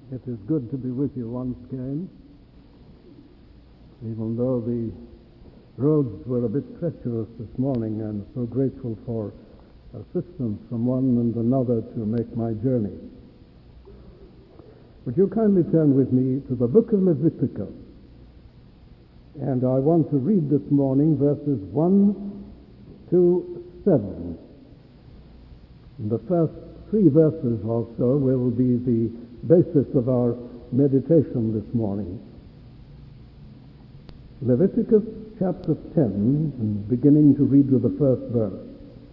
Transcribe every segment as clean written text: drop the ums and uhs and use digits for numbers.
It is good to be with you once again, even though the roads were a bit treacherous this morning. I'm so grateful for assistance from one and another to make my journey. Would you kindly turn with me to the book of Leviticus? And I want to read this morning verses 1 to 7. The first 3 verses or so will be the basis of our meditation this morning. Leviticus chapter 10, and beginning to read with the first verse.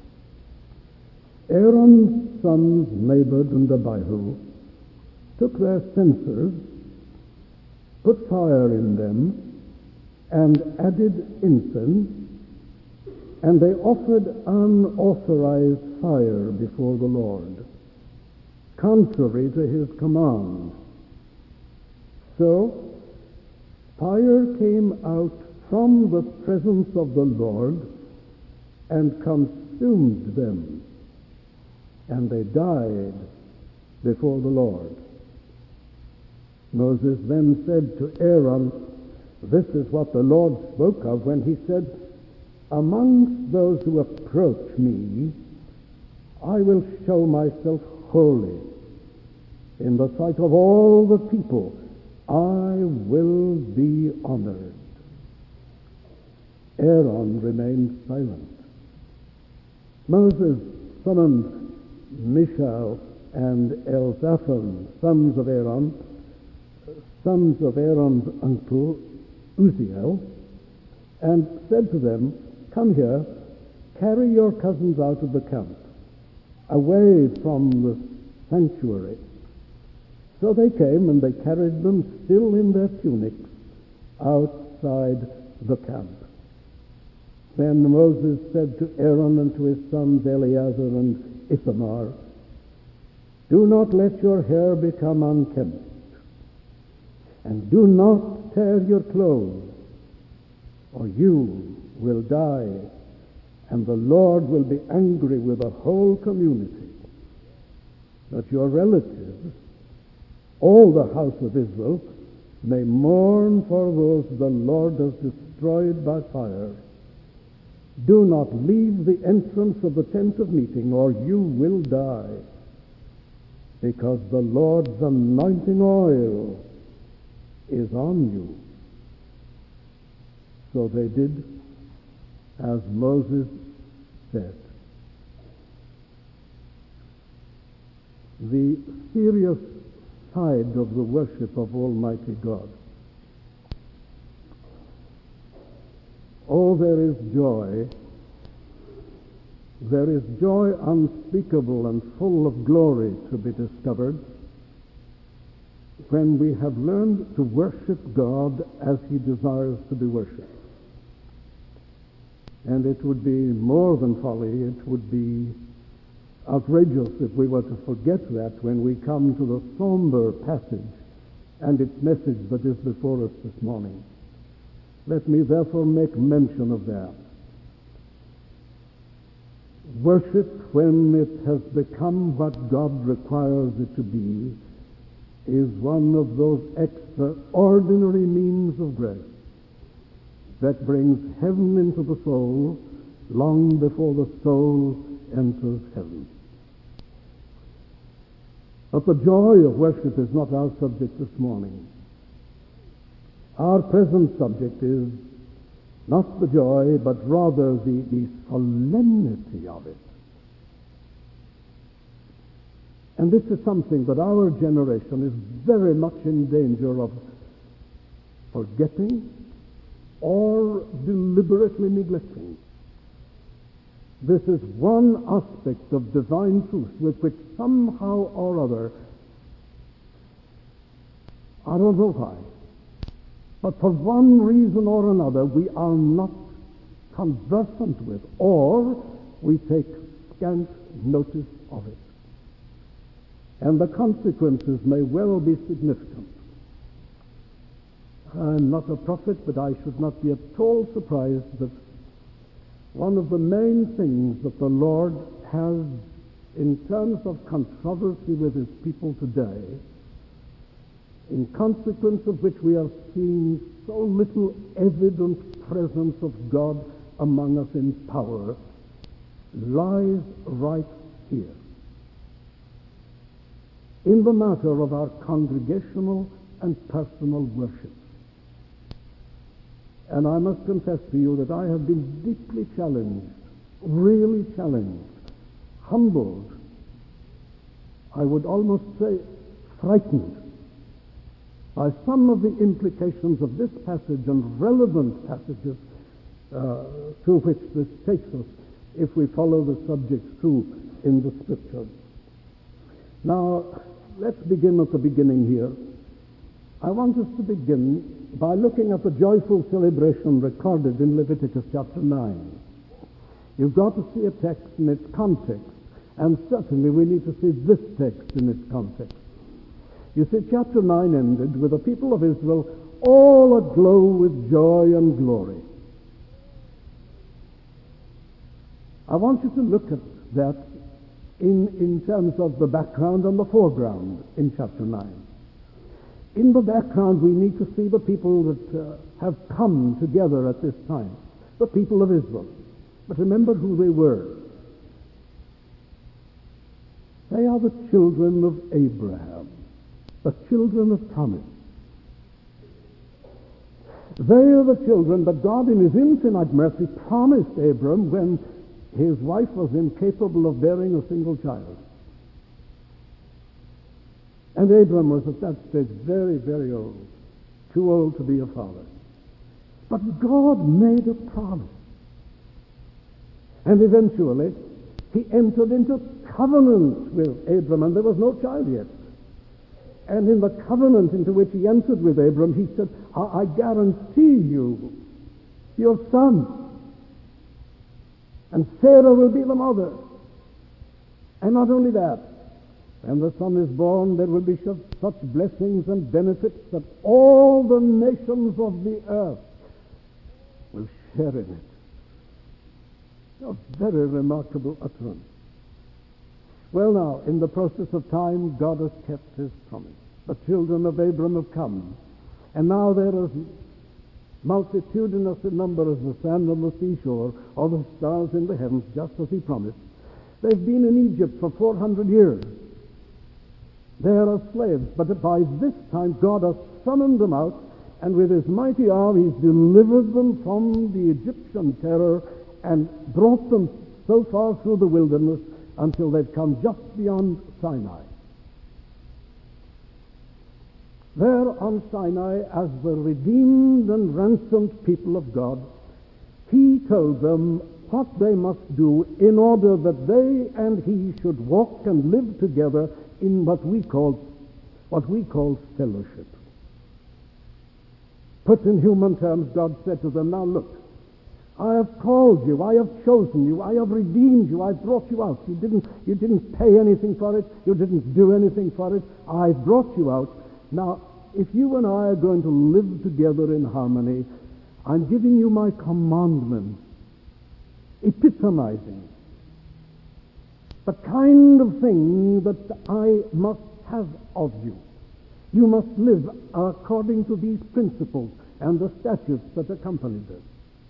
Aaron's sons Nadab and Abihu took their censers, put fire in them, and added incense, and they offered unauthorized fire before the Lord, contrary to his command. So fire came out from the presence of the Lord and consumed them, and they died before the Lord. Moses then said to Aaron, "This is what the Lord spoke of when he said, 'Amongst those who approach me, I will show myself holy. In the sight of all the people, I will be honored.'" Aaron remained silent. Moses summoned Mishael and Elzaphan, sons of Aaron's uncle Uzziel, and said to them, "Come here, carry your cousins out of the camp, away from the sanctuary." So they came, and they carried them still in their tunics outside the camp. Then Moses said to Aaron and to his sons Eleazar and Ithamar, "Do not let your hair become unkempt, and do not tear your clothes, or you will die, and the Lord will be angry with the whole community. But your relatives, all the house of Israel, may mourn for those the Lord has destroyed by fire. Do not leave the entrance of the tent of meeting, or you will die, because the Lord's anointing oil is on you." So they did as Moses said. The serious side of the worship of Almighty God. Oh, there is joy unspeakable and full of glory to be discovered when we have learned to worship God as he desires to be worshipped. And it would be more than folly, it would be outrageous if we were to forget that when we come to the somber passage and its message that is before us this morning. Let me therefore make mention of that. Worship, when it has become what God requires it to be, is one of those extraordinary means of grace that brings heaven into the soul long before the soul enters heaven. But the joy of worship is not our subject this morning. Our present subject is not the joy, but rather the solemnity of it. And this is something that our generation is very much in danger of forgetting or deliberately neglecting. This is one aspect of divine truth with which somehow or other, I don't know why, but for one reason or another, we are not conversant with, or we take scant notice of it. And the consequences may well be significant. I'm not a prophet, but I should not be at all surprised that one of the main things that the Lord has in terms of controversy with his people today in consequence of which we are seeing so little evident presence of God among us in power, lies right here, in the matter of our congregational and personal worship. And I must confess to you that I have been deeply challenged, really challenged, humbled, I would almost say frightened, by some of the implications of this passage and relevant passages to which this takes us if we follow the subject through in the Scriptures. Now, let's begin at the beginning here. I want us to begin by looking at the joyful celebration recorded in Leviticus chapter 9. You've got to see a text in its context, and certainly we need to see this text in its context. You see, chapter 9 ended with the people of Israel all aglow with joy and glory. I want you to look at that in terms of the background and the foreground in chapter 9. In the background, we need to see the people that have come together at this time, the people of Israel. But remember who they were. They are the children of Abraham, the children of promise. They are the children that God in his infinite mercy promised Abram when his wife was incapable of bearing a single child. And Abram was at that stage very, very old, too old to be a father. But God made a promise. And eventually, he entered into covenant with Abram, and there was no child yet. And in the covenant into which he entered with Abram, he said, I guarantee you your son, and Sarah will be the mother. And not only that, when the son is born, there will be such blessings and benefits that all the nations of the earth will share in it. A very remarkable utterance. Well, now, in the process of time, God has kept his promise. The children of Abram have come, and now they're as multitudinous in number as the sand on the seashore or the stars in the heavens, just as he promised. They've been in Egypt for 400 years. They are as slaves, but by this time God has summoned them out, and with his mighty arm he's delivered them from the Egyptian terror and brought them so far through the wilderness until they've come just beyond Sinai. There on Sinai, as the redeemed and ransomed people of God, he told them what they must do in order that they and he should walk and live together in what we call fellowship. Put in human terms, God said to them, now look, I have called you, I have chosen you, I have redeemed you, I've brought you out. You didn't pay anything for it, you didn't do anything for it, I've brought you out. Now, if you and I are going to live together in harmony, I'm giving you my commandments, epitomizing the kind of thing that I must have of you. You must live according to these principles and the statutes that accompany them.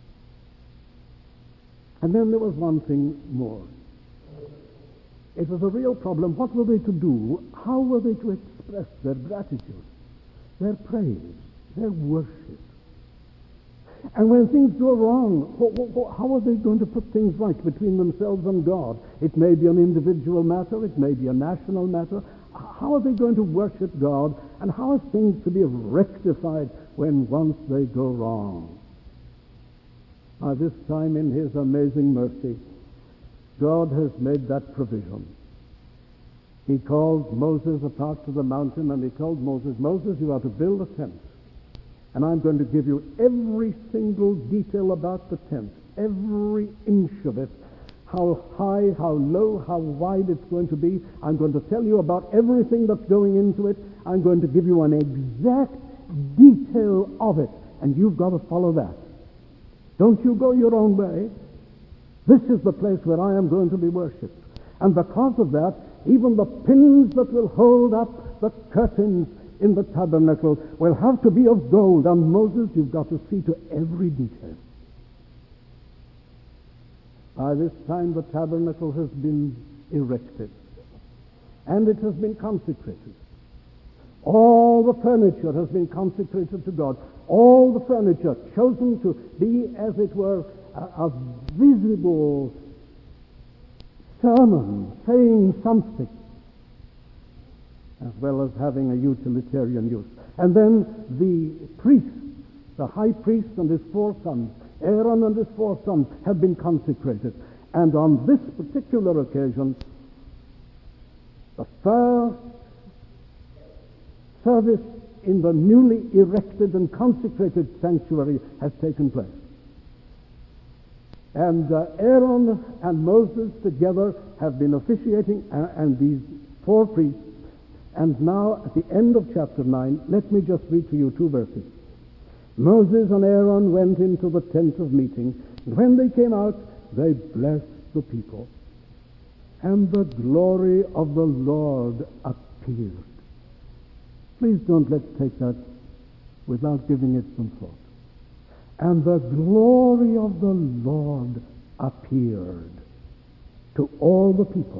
And then there was one thing more. It was a real problem. What were they to do? How were they to express their gratitude, their praise, their worship? And when things go wrong, how are they going to put things right between themselves and God? It may be an individual matter, it may be a national matter. How are they going to worship God, and how are things to be rectified when once they go wrong? Now, this time in his amazing mercy, God has made that provision. He called Moses apart to the mountain, and he told Moses, Moses, you are to build a tent. And I'm going to give you every single detail about the tent, every inch of it, how high, how low, how wide it's going to be. I'm going to tell you about everything that's going into it. I'm going to give you an exact detail of it, and you've got to follow that. Don't you go your own way. This is the place where I am going to be worshipped. And because of that, even the pins that will hold up the curtains in the tabernacle will have to be of gold. And Moses, you've got to see to every detail. By this time the tabernacle has been erected and it has been consecrated. All the furniture has been consecrated to God. All the furniture chosen to be, as it were, a visible sermon, saying something, as well as having a utilitarian use. And then the priests, the high priest and his 4 sons, Aaron and his 4 sons, have been consecrated. And on this particular occasion, the first service in the newly erected and consecrated sanctuary has taken place. And Aaron and Moses together have been officiating, and these 4 priests. And now, at the end of chapter 9, let me just read to you 2 verses. Moses and Aaron went into the tent of meeting, and when they came out, they blessed the people. And the glory of the Lord appeared. Please let's take that without giving it some thought. And the glory of the Lord appeared to all the people.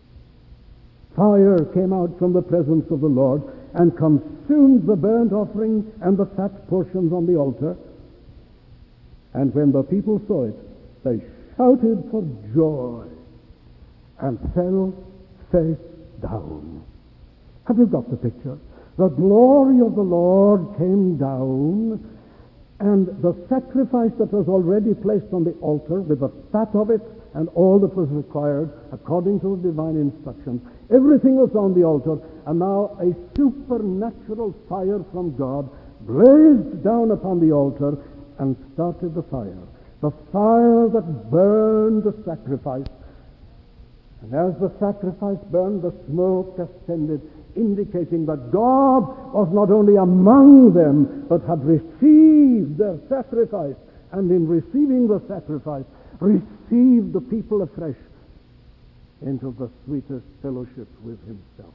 Fire came out from the presence of the Lord and consumed the burnt offering and the fat portions on the altar. And when the people saw it, they shouted for joy and fell face down. Have you got the picture? The glory of the Lord came down, and the sacrifice that was already placed on the altar with the fat of it and all that was required according to the divine instructions, everything was on the altar, and now a supernatural fire from God blazed down upon the altar and started the fire. The fire that burned the sacrifice. And as the sacrifice burned, the smoke ascended, indicating that God was not only among them, but had received their sacrifice, and in receiving the sacrifice, received the people afresh into the sweetest fellowship with himself.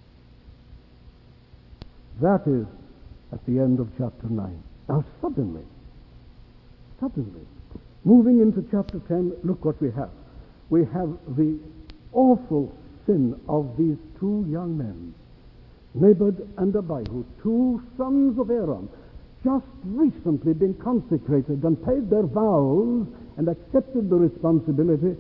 That is at the end of chapter 9. Now suddenly, moving into chapter 10, look what we have. We have the awful sin of these 2 young men, Nadab and Abihu, 2 sons of Aaron, just recently been consecrated and paid their vows and accepted the responsibility.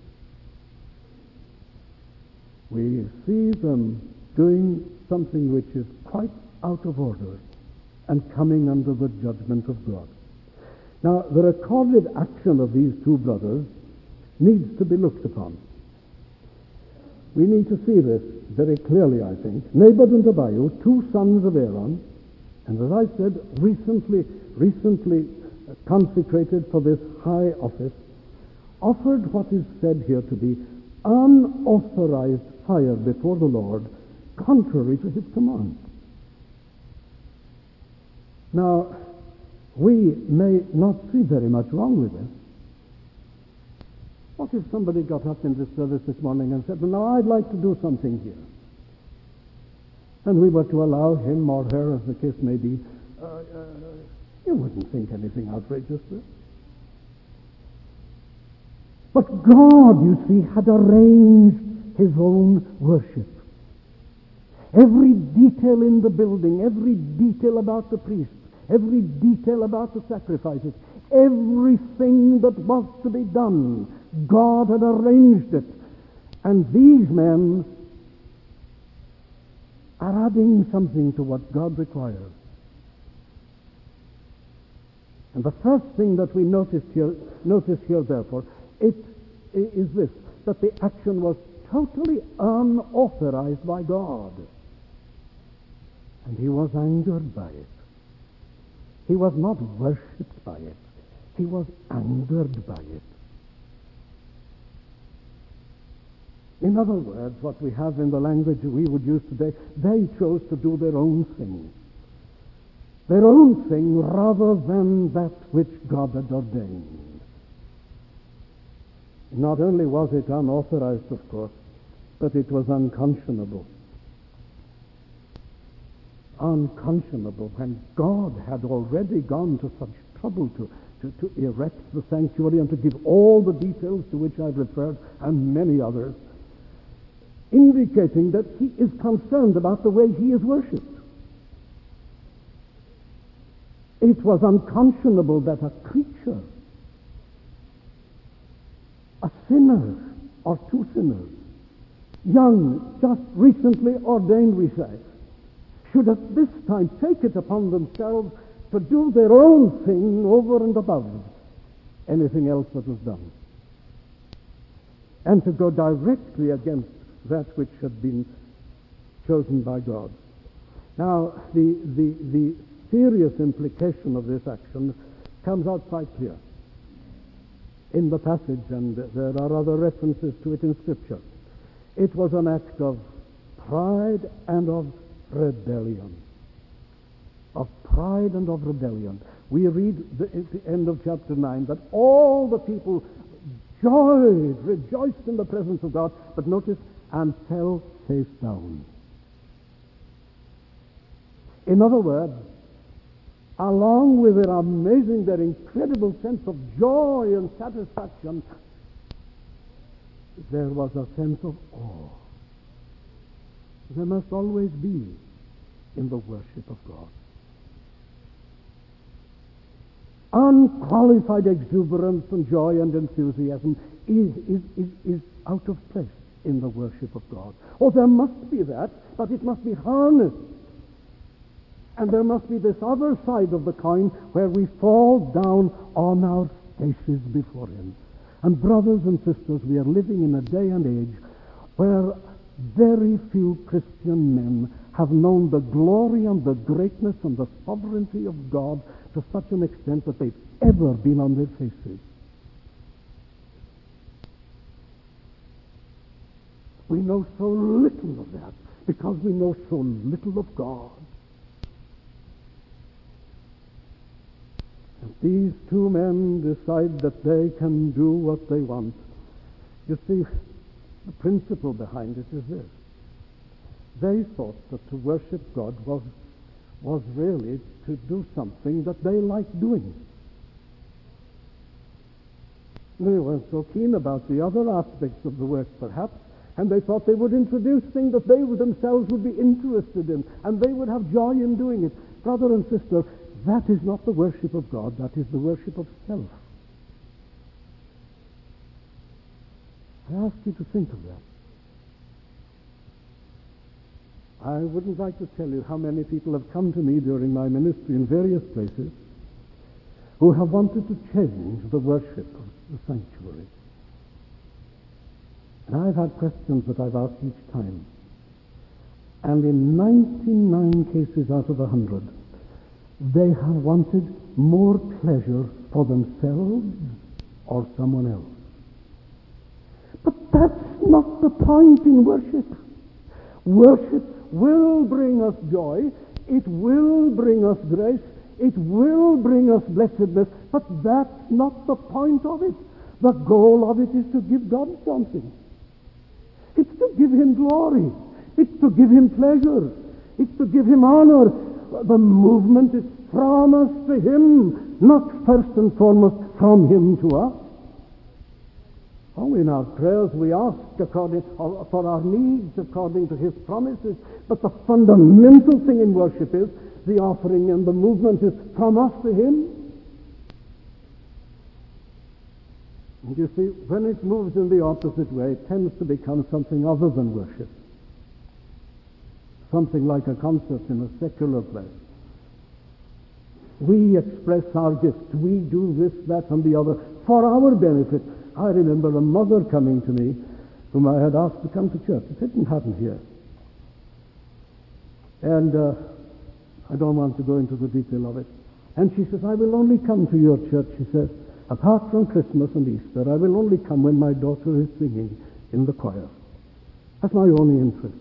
We see them doing something which is quite out of order and coming under the judgment of God. Now, the recorded action of these 2 brothers needs to be looked upon. We need to see this very clearly, I think. Nadab and Abihu, 2 sons of Aaron, and as I said, recently consecrated for this high office, offered what is said here to be unauthorized fire before the Lord, contrary to his command. Now, we may not see very much wrong with this. What if somebody got up in this service this morning and said, well, now I'd like to do something here. And we were to allow him or her, as the case may be, you wouldn't think anything outrageous there. But God, you see, had arranged his own worship. Every detail in the building, every detail about the priests, every detail about the sacrifices, everything that was to be done, God had arranged it. And these men are adding something to what God requires. And the first thing that we notice here, therefore, it is this, that the action was totally unauthorized by God. And he was angered by it. He was not worshipped by it. He was angered by it. In other words, what we have in the language we would use today, they chose to do their own thing. Their own thing rather than that which God had ordained. Not only was it unauthorized, of course, but it was unconscionable. unconscionable when God had already gone to such trouble to erect the sanctuary and to give all the details to which I've referred and many others, indicating that he is concerned about the way he is worshipped. It was unconscionable that a creature, a sinner or two sinners, young, just recently ordained, we say, should at this time take it upon themselves to do their own thing over and above anything else that was done, and to go directly against that which had been chosen by God. Now, the serious implication of this action comes out quite clear in the passage, and there are other references to it in Scripture. It was an act of pride and of rebellion. Of pride and of rebellion. We read at the end of chapter 9 that all the people rejoiced in the presence of God, but notice, and fell face down. In other words, along with their incredible sense of joy and satisfaction, there was a sense of awe. There must always be in the worship of God. Unqualified exuberance and joy and enthusiasm is out of place in the worship of God. Oh, there must be that, but it must be harnessed. And there must be this other side of the coin where we fall down on our faces before Him. And brothers and sisters, we are living in a day and age where very few Christian men have known the glory and the greatness and the sovereignty of God to such an extent that they've ever been on their faces. We know so little of that because we know so little of God. And these two men decide that they can do what they want. You see, the principle behind it is this. They thought that to worship God was really to do something that they liked doing. They weren't so keen about the other aspects of the work, perhaps, and they thought they would introduce things that they themselves would be interested in, and they would have joy in doing it. Brother and sister, that is not the worship of God, that is the worship of self. I ask you to think of that. I wouldn't like to tell you how many people have come to me during my ministry in various places who have wanted to change the worship of the sanctuary. And I've had questions that I've asked each time. And in 99 cases out of 100, they have wanted more pleasure for themselves or someone else. But that's not the point in worship. Worship will bring us joy, it will bring us grace, it will bring us blessedness, but that's not the point of it. The goal of it is to give God something. It's to give Him glory. It's to give Him pleasure. It's to give Him honor. The movement is from us to Him, not first and foremost from Him to us. Oh, in our prayers we ask for our needs according to His promises, but the fundamental thing in worship is the offering, and the movement is from us to Him. And you see, when it moves in the opposite way, it tends to become something other than worship. Something like a concert in a secular place. We express our gifts. We do this, that, and the other for our benefit. I remember a mother coming to me whom I had asked to come to church. It didn't happen here. And I don't want to go into the detail of it. And she says, I will only come to your church, she says, apart from Christmas and Easter. I will only come when my daughter is singing in the choir. That's my only interest.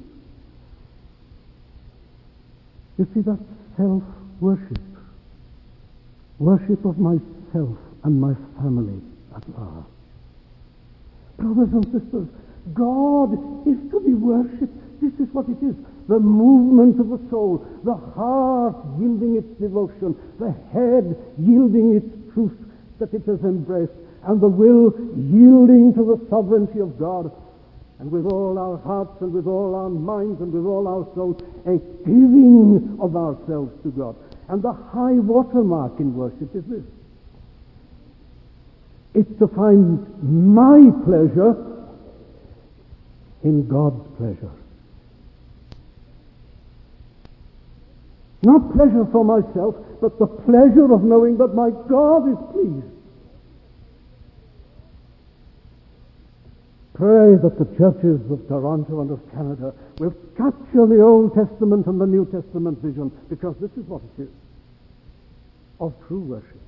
You see, that's self-worship. Worship of myself and my family at last. Brothers and sisters, God is to be worshipped. This is what it is. the movement of the soul, the heart yielding its devotion, the head yielding its truth that it has embraced, and the will yielding to the sovereignty of God, and with all our hearts and with all our minds and with all our souls, a giving of ourselves to God. And the high watermark in worship is this. It's to find my pleasure in God's pleasure. Not pleasure for myself, but the pleasure of knowing that my God is pleased. Pray that the churches of Toronto and of Canada will capture the Old Testament and the New Testament vision, because this is what it is, of true worship.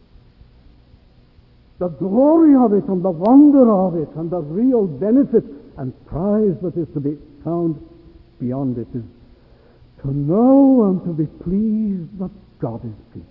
The glory of it and the wonder of it and the real benefit and prize that is to be found beyond it is to know and to be pleased that God is pleased.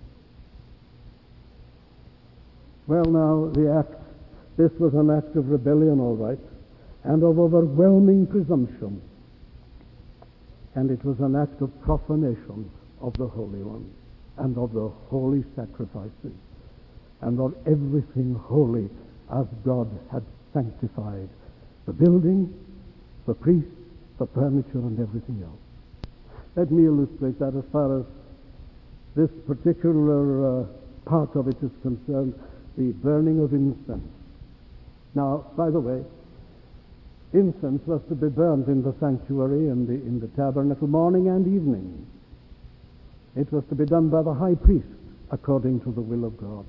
Well, now, this was an act of rebellion, all right, and of overwhelming presumption. And it was an act of profanation of the Holy One and of the holy sacrifices and of everything holy as God had sanctified the building, the priests, the furniture, and everything else. Let me illustrate that as far as this particular part of it is concerned, the burning of incense. Now, by the way, incense was to be burned in the sanctuary and in the tabernacle morning and evening. It was to be done by the high priest according to the will of God.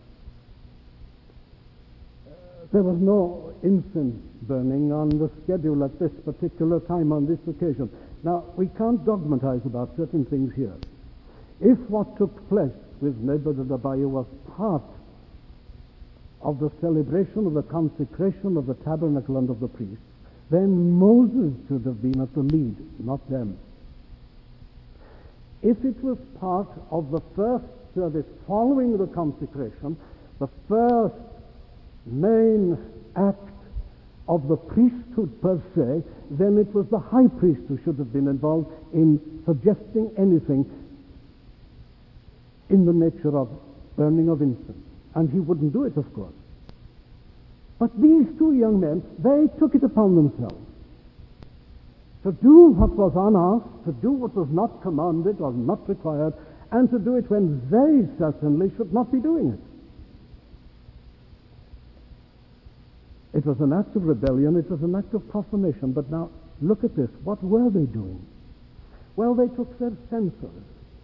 There was no incense burning on the schedule at this particular time on this occasion. Now, we can't dogmatize about certain things here. If what took place with Nebuchadnezzar was part of the celebration of the consecration of the tabernacle and of the priests, then Moses should have been at the lead, not them. If it was part of the first service following the consecration, the first main act of the priesthood per se, then it was the high priest who should have been involved in suggesting anything in the nature of burning of incense. And he wouldn't do it, of course. But these two young men, they took it upon themselves to do what was unasked, to do what was not commanded or not required, and to do it when they certainly should not be doing it. It was an act of rebellion, it was an act of profanation. But now, look at this. What were they doing? Well, they took their censers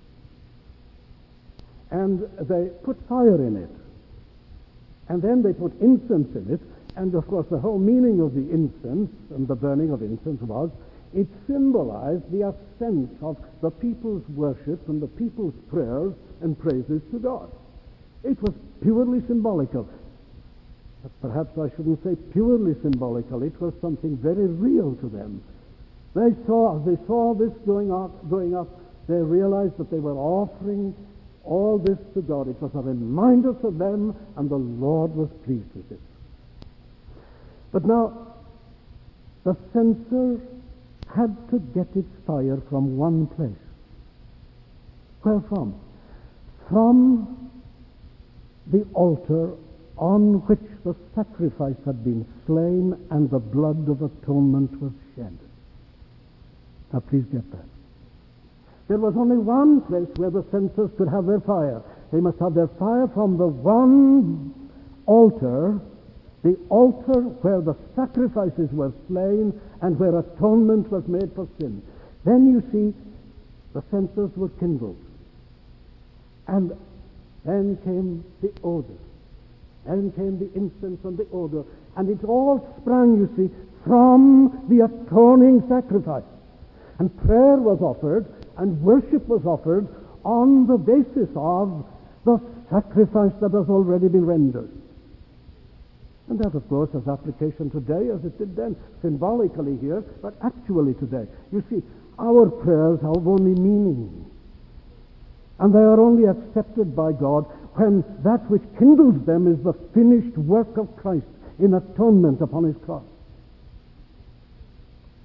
and they put fire in it. And then they put incense in it. And, of course, the whole meaning of the incense and the burning of incense was it symbolized the ascent of the people's worship and the people's prayers and praises to God. It was purely symbolical. But perhaps I shouldn't say purely symbolical. It was something very real to them. As they saw this going up, they realized that they were offering all this to God. It was a reminder to them, and the Lord was pleased with it. But now, the censer had to get its fire from one place. Where from? From the altar on which the sacrifice had been slain and the blood of atonement was shed. Now please get that. There was only one place where the censers could have their fire. They must have their fire from the one altar, the altar where the sacrifices were slain and where atonement was made for sin. Then you see, the censers were kindled. And then came the odor. Then came the incense and the odor. And it all sprang, you see, from the atoning sacrifice. And prayer was offered, and worship was offered on the basis of the sacrifice that has already been rendered. And that, of course, has application today as it did then, symbolically here, but actually today. You see, our prayers have only meaning. And they are only accepted by God when that which kindles them is the finished work of Christ in atonement upon his cross.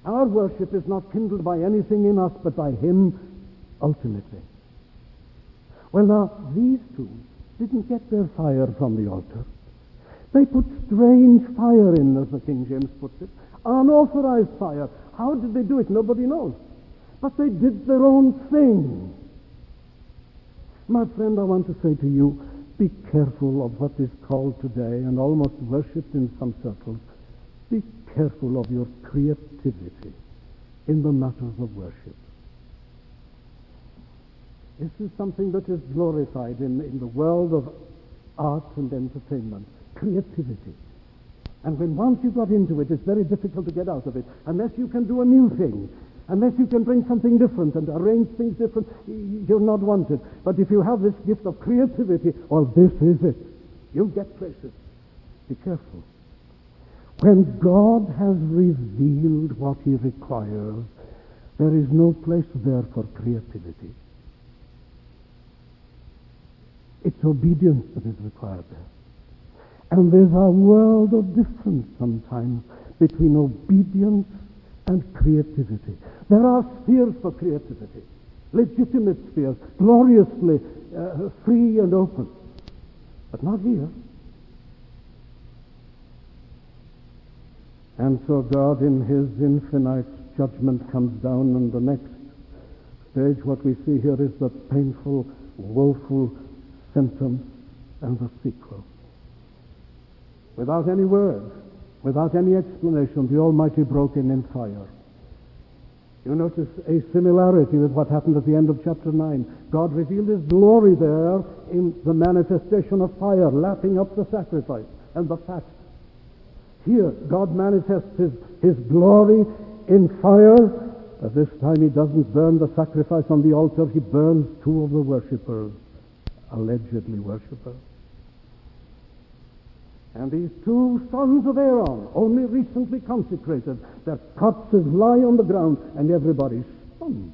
Our worship is not kindled by anything in us, but by Him ultimately. Well, now, these two didn't get their fire from the altar. They put strange fire in, as the King James puts it, unauthorized fire. How did they do it? Nobody knows. But they did their own thing. My friend, I want to say to you, be careful of what is called today and almost worshipped in some circles. Be careful of your creativity in the matters of worship. This is something that is glorified in the world of art and entertainment. Creativity. And when once you got into it, it's very difficult to get out of it. Unless you can do a new thing. Unless you can bring something different and arrange things different, you're not wanted. But if you have this gift of creativity, well, this is it. You'll get places. Be careful. When God has revealed what He requires, there is no place there for creativity. It's obedience that is required there. And there's a world of difference sometimes between obedience and creativity. There are spheres for creativity, legitimate spheres, gloriously free and open. But not here. And so God, in His infinite judgment, comes down, and the next stage, what we see here is the painful, woeful symptom and the sequel. Without any words, without any explanation, the Almighty broke in fire. You notice a similarity with what happened at the end of chapter 9. God revealed His glory there in the manifestation of fire, lapping up the sacrifice and the fat. Here, God manifests His glory in fire, but this time He doesn't burn the sacrifice on the altar. He burns two of the worshippers, allegedly worshippers. And these two sons of Aaron, only recently consecrated, their corpses lie on the ground, and everybody's stunned.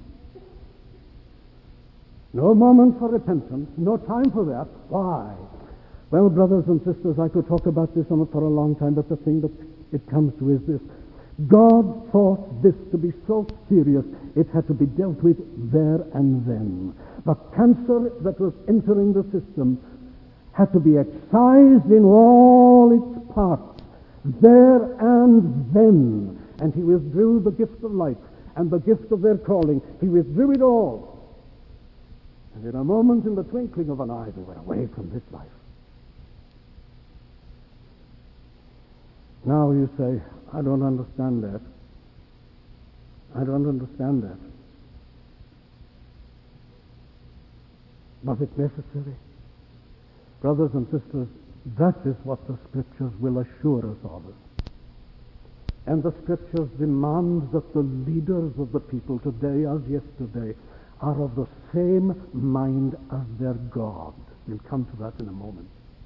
No moment for repentance, no time for that. Why? Well, brothers and sisters, I could talk about this for a long time, but the thing that it comes to is this. God thought this to be so serious, it had to be dealt with there and then. The cancer that was entering the system had to be excised in all its parts, there and then. And He withdrew the gift of life and the gift of their calling. He withdrew it all. And in a moment, in the twinkling of an eye, they were away from this life. Now you say, I don't understand that. I don't understand that. Was it necessary? Brothers and sisters, that is what the Scriptures will assure us of. And the Scriptures demand that the leaders of the people today as yesterday are of the same mind as their God. We'll come to that in a moment.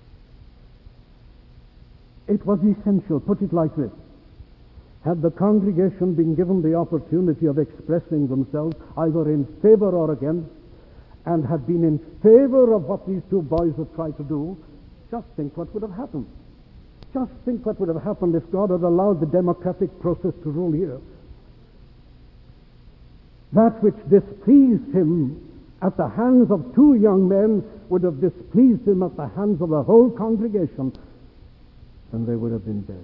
It was essential, put it like this. Had the congregation been given the opportunity of expressing themselves either in favor or against, and had been in favor of what these two boys have tried to do, just think what would have happened. Just think what would have happened if God had allowed the democratic process to rule here. That which displeased Him at the hands of two young men would have displeased Him at the hands of the whole congregation, and they would have been dead.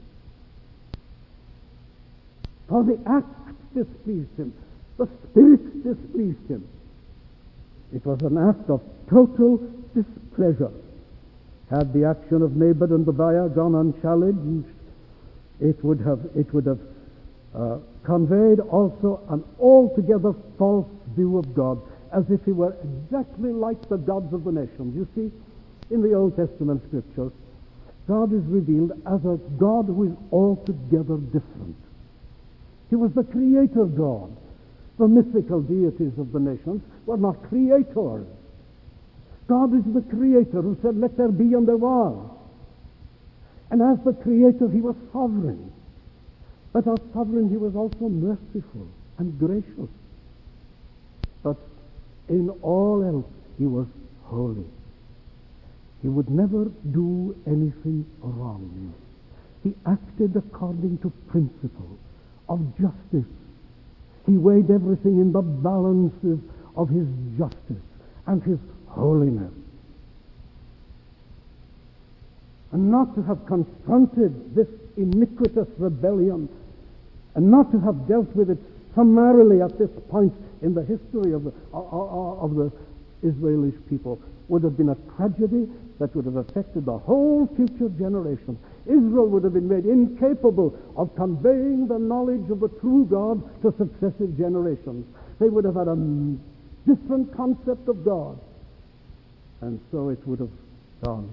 For the act displeased Him. The spirit displeased Him. It was an act of total displeasure. Had the action of Naboth and Tobiah gone unchallenged, it would have conveyed also an altogether false view of God, as if He were exactly like the gods of the nations. You see, in the Old Testament Scriptures, God is revealed as a God who is altogether different. He was the creator God. The mythical deities of the nations were not creators. God is the creator who said, let there be, and there was. And as the creator, He was sovereign. But as sovereign, He was also merciful and gracious. But in all else, He was holy. He would never do anything wrong. He acted according to principle of justice He weighed everything in the balances of his justice and his holiness. And not to have confronted this iniquitous rebellion, and not to have dealt with it summarily at this point in the history of the Israeli people, would have been a tragedy that would have affected the whole future generation. Israel would have been made incapable of conveying the knowledge of the true God to successive generations. They would have had a different concept of God. And so it would have gone.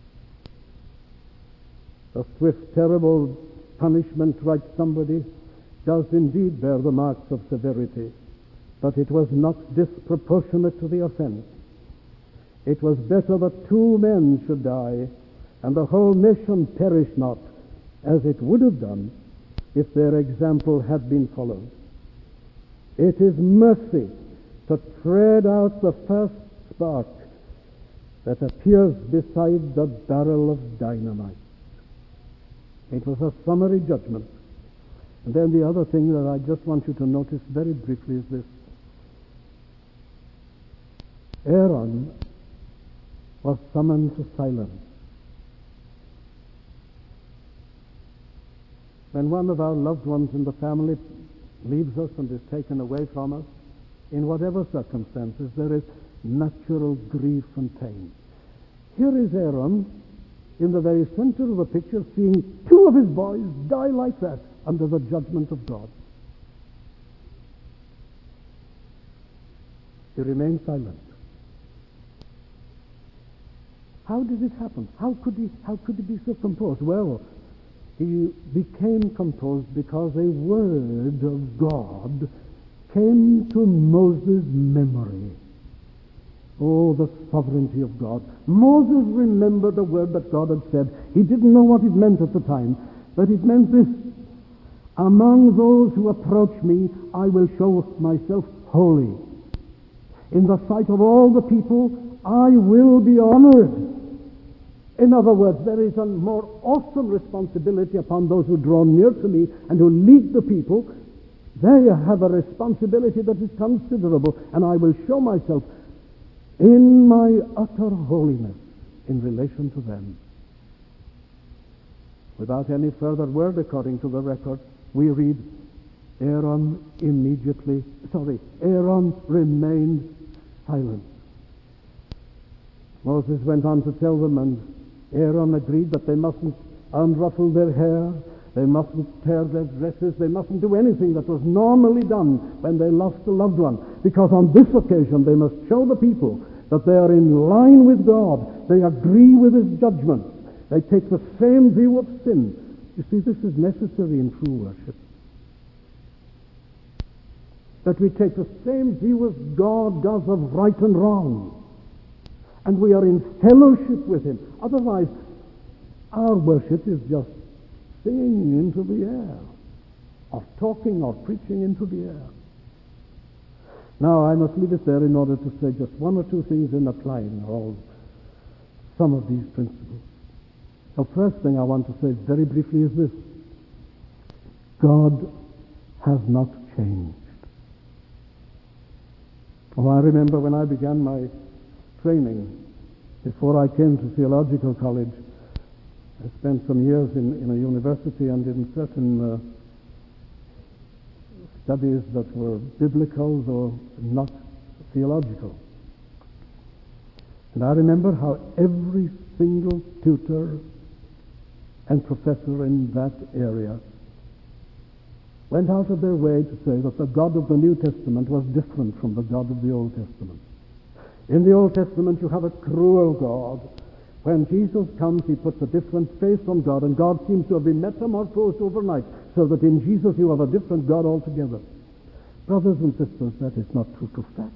The swift, terrible punishment, writes somebody, does indeed bear the marks of severity, but it was not disproportionate to the offense. It was better that 2 men should die, and the whole nation perish not, as it would have done if their example had been followed. It is mercy to tread out the first spark that appears beside the barrel of dynamite. It was a summary judgment. And then the other thing that I just want you to notice very briefly is this. Aaron was summoned to silence. When one of our loved ones in the family leaves us and is taken away from us, in whatever circumstances, there is natural grief and pain. Here is Aaron in the very center of the picture, seeing 2 of his boys die like that under the judgment of God. He remained silent. How did it happen? How could he be so composed? Well, he became composed because a word of God came to Moses' memory. Oh, the sovereignty of God. Moses remembered the word that God had said. He didn't know what it meant at the time, but it meant this: among those who approach me, I will show myself holy. In the sight of all the people, I will be honored. In other words, there is a more awesome responsibility upon those who draw near to me and who lead the people. They have a responsibility that is considerable, and I will show myself in my utter holiness in relation to them. Without any further word, according to the record, we read, Aaron remained silent. Moses went on to tell them, and Aaron agreed that they mustn't unruffle their hair, they mustn't tear their dresses, they mustn't do anything that was normally done when they lost a loved one, because on this occasion they must show the people that they are in line with God, they agree with His judgments, they take the same view of sin. You see, this is necessary in true worship. That we take the same view as God does of right and wrong, and we are in fellowship with Him. Otherwise, our worship is just singing into the air, or talking or preaching into the air. Now, I must leave it there in order to say just 1 or 2 things in applying some of these principles. The first thing I want to say very briefly is this: God has not changed. Oh, I remember when I began my training, before I came to theological college, I spent some years in a university and in certain studies that were biblical, though not theological. And I remember how every single tutor and professor in that area went out of their way to say that the God of the New Testament was different from the God of the Old Testament. In the Old Testament you have a cruel God. When Jesus comes, He puts a different face on God, and God seems to have been metamorphosed overnight, so that in Jesus you have a different God altogether. Brothers and sisters, that is not true to fact.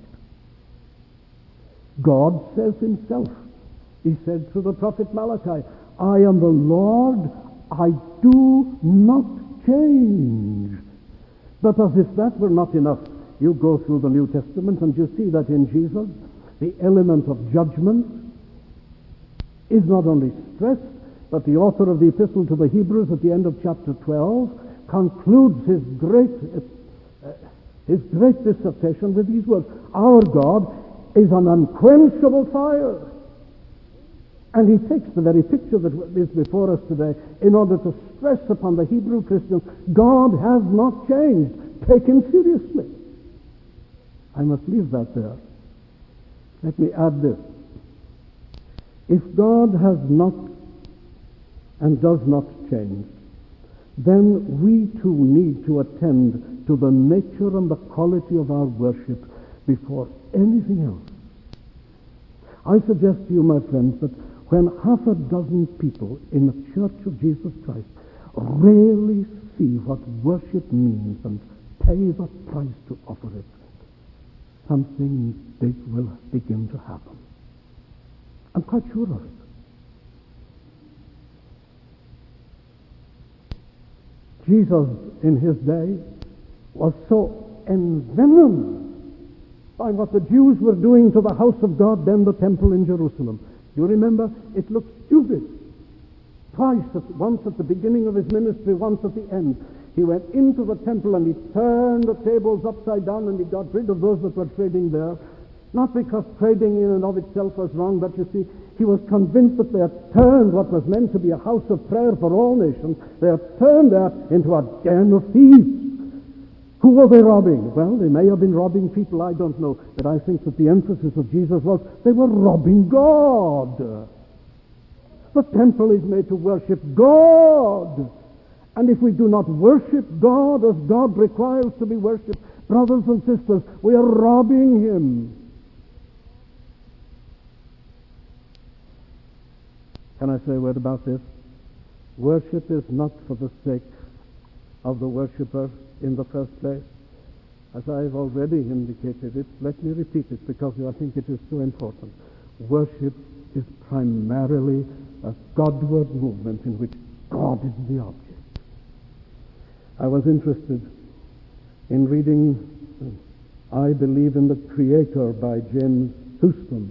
God says Himself. He said through the prophet Malachi, I am the Lord, I do not change. But as if that were not enough, you go through the New Testament and you see that in Jesus, the element of judgment is not only stressed, but the author of the Epistle to the Hebrews at the end of chapter 12 concludes his great his great dissertation with these words. Our God is an unquenchable fire. And he takes the very picture that is before us today in order to stress upon the Hebrew Christians, God has not changed. Take him seriously. I must leave that there. Let me add this. If God has not and does not change, then we too need to attend to the nature and the quality of our worship before anything else. I suggest to you, my friends, that when half a dozen people in the Church of Jesus Christ really see what worship means and pay the price to offer it, something big will begin to happen. I'm quite sure of it. Jesus, in his day, was so envenomed by what the Jews were doing to the house of God, then the temple in Jerusalem. You remember, it looked stupid. Twice, once at the beginning of his ministry, once at the end. He went into the temple and he turned the tables upside down and he got rid of those that were trading there. Not because trading in and of itself was wrong, but you see, he was convinced that they had turned what was meant to be a house of prayer for all nations, they had turned that into a den of thieves. Who were they robbing? Well, they may have been robbing people, I don't know. But I think that the emphasis of Jesus was they were robbing God. The temple is made to worship God. And if we do not worship God as God requires to be worshipped, brothers and sisters, we are robbing him. Can I say a word about this? Worship is not for the sake of the worshipper in the first place. As I've already indicated it, let me repeat it because I think it is so important. Worship is primarily a Godward movement in which God is the object. I was interested in reading I Believe in the Creator by James Houston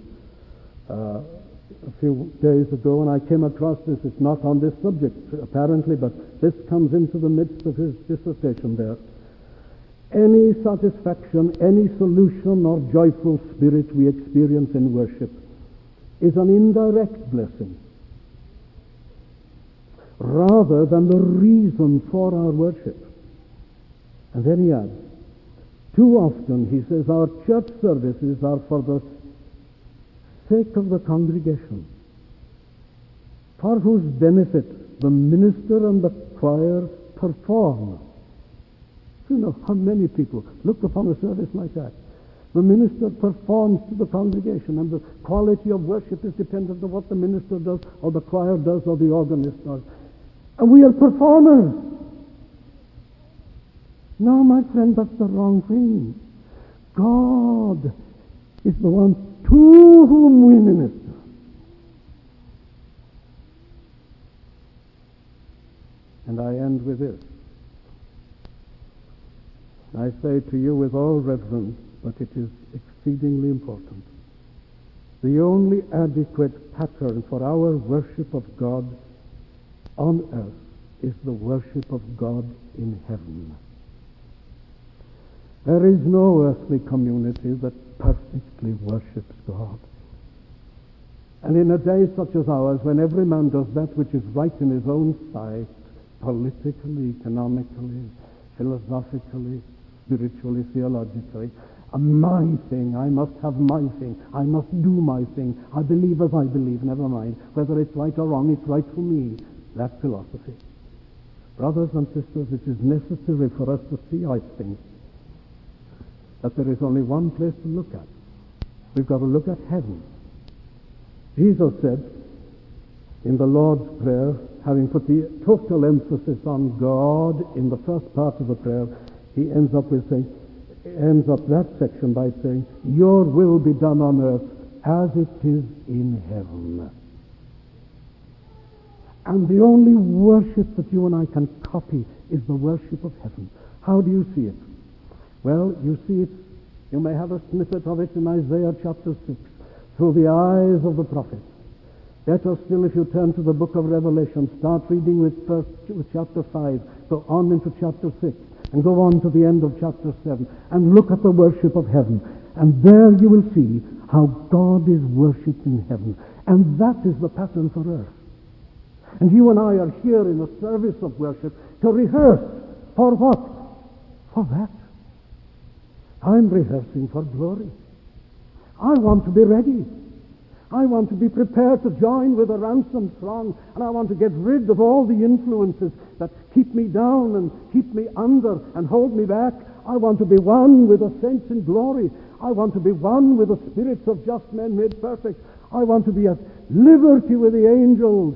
a few days ago, and I came across this. It's not on this subject, apparently, but this comes into the midst of his dissertation there. Any satisfaction, any solution or joyful spirit we experience in worship is an indirect blessing, rather than the reason for our worship. And then he adds, too often, he says, our church services are for the sake of the congregation, for whose benefit the minister and the choir perform. You know how many people look upon a service like that. The minister performs to the congregation, and the quality of worship is dependent on what the minister does, or the choir does, or the organist does. And we are performers. No, my friend, that's the wrong thing. God is the one to whom we minister. And I end with this. I say to you with all reverence, but it is exceedingly important. The only adequate pattern for our worship of God on earth is the worship of God in heaven. There is no earthly community that perfectly worships God. And in a day such as ours, when every man does that which is right in his own sight, politically, economically, philosophically, spiritually, theologically, my thing, I must have my thing, I must do my thing, I believe as I believe, never mind, whether it's right or wrong, it's right for me, that philosophy. Brothers and sisters, it is necessary for us to see, I think, that there is only one place to look at. We've got to look at heaven. Jesus said in the Lord's Prayer, having put the total emphasis on God in the first part of the prayer, he ends up that section by saying, your will be done on earth as it is in heaven. And the only worship that you and I can copy is the worship of heaven. How do you see it? Well, you see it, you may have a snippet of it in Isaiah chapter 6, through the eyes of the prophets. Better still, if you turn to the book of Revelation, start reading with chapter 5, go on into chapter 6, and go on to the end of chapter 7 and look at the worship of heaven. And there you will see how God is worshipped in heaven. And that is the pattern for earth. And you and I are here in a service of worship to rehearse. For what? For that. I'm rehearsing for glory. I want to be ready. I want to be prepared to join with the ransomed throng, and I want to get rid of all the influences that keep me down and keep me under and hold me back. I want to be one with the saints in glory. I want to be one with the spirits of just men made perfect. I want to be at liberty with the angels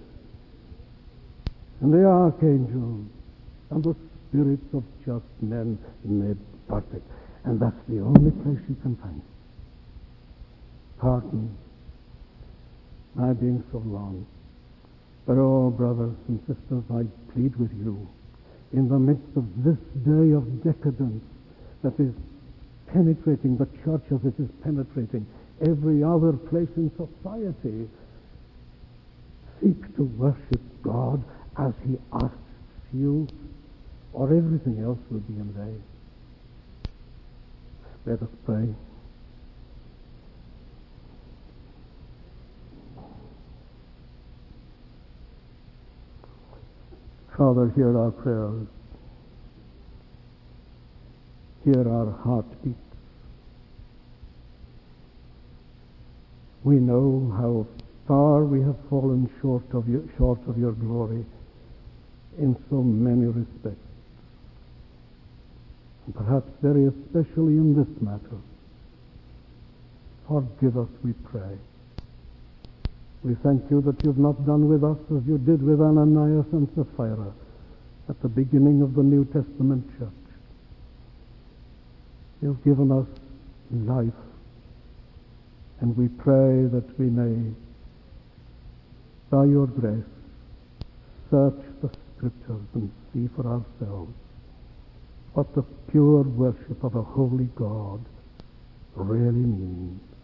and the archangels and the spirits of just men made perfect. And that's the only place you can find it. Pardon my being so long. But oh, brothers and sisters, I plead with you, in the midst of this day of decadence that is penetrating the church as it is penetrating every other place in society, seek to worship God as He asks you, or everything else will be in vain. Let us pray. Father, hear our prayers. Hear our heartbeats. We know how far we have fallen short of your glory in so many respects. And perhaps very especially in this matter. Forgive us, we pray. We thank you that you've not done with us as you did with Ananias and Sapphira at the beginning of the New Testament church. You've given us life, and we pray that we may, by your grace, search the Scriptures and see for ourselves what the pure worship of a holy God really means.